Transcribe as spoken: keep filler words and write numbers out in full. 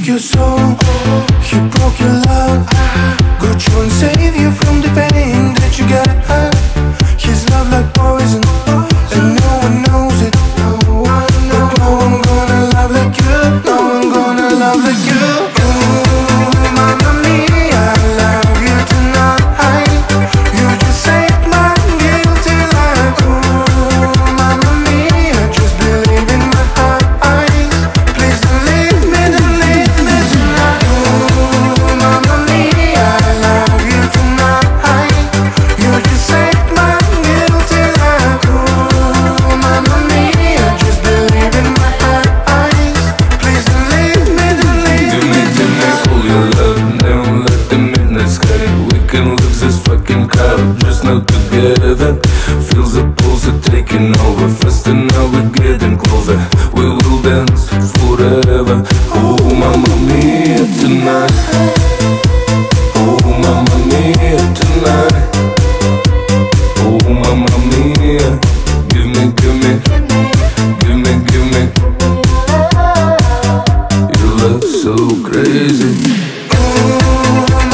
took your soul, he broke your love, got you and saved you from the pain that you got. His love like poison, and no one knows it. But no one gonna love like you, no one gonna love like you. Ooh, mamma mia, I love you tonight. You just saved my guilty life. Ooh, mamma mia, just believe in my eyes. Please don't leave me, don't leave me tonight. Ooh, mamma mia, I love you tonight. You just saved my guilty life. Ooh, mamma mia, just believe in my eyes. Please don't leave me, don't leave Give me me, give me tonight. all your love, neon like the midnight sky. We can lose this fucking crowd, just now together. Feels the pulse are taking over, faster now we're getting closer. We will dance forever. Oh, mamma mia, tonight. Oh, mamma mia, tonight. Oh, mamma mia. Give me, give me, give me, give me. Your love so crazy. Ooh,